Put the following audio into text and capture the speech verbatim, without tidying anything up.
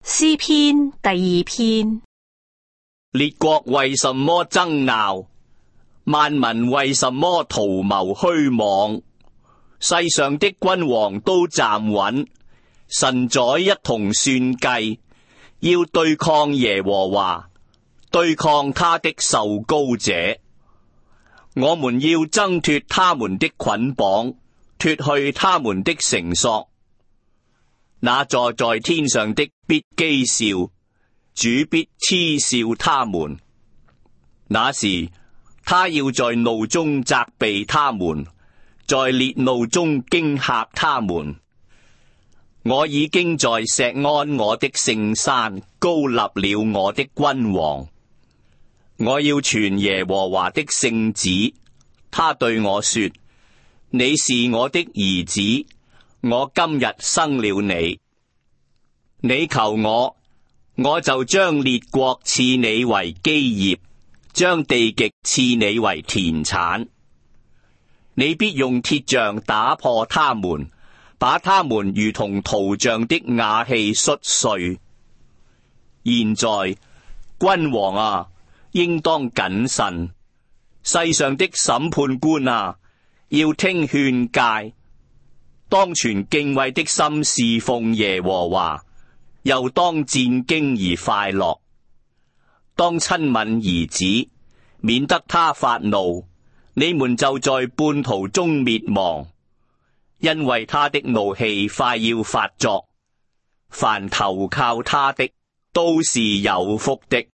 詩篇第二篇。 列國為什麼爭拗？萬民為什麼圖謀虛妄？世上的君王都站穩，臣宰一同算計，要對抗耶和華，對抗他的受膏者。我們要掙脫他們的捆綁，脫去他們的繩索。那坐在天上的必譏笑，主必嗤笑他們。那時，他要在怒中責備他們，在烈怒中驚嚇他們。我已經在錫安我的聖山膏立了我的君王。我要傳耶和華的聖旨。他對我說：你是我的兒子，我今日生了你。你求我，我就將列國賜你為基業，將地極賜你為田產。你必用鐵杖打破他們，把他們如同陶匠的瓦器摔碎。現在，君王啊，應當謹慎；世上的審判官啊，要聽勸誡。當存敬畏的心侍奉耶和華，又當戰兢而快樂。當親吻兒子，免得他發怒，你們就在半途中滅亡，因為他的怒氣快要發作。凡投靠他的，都是有福的。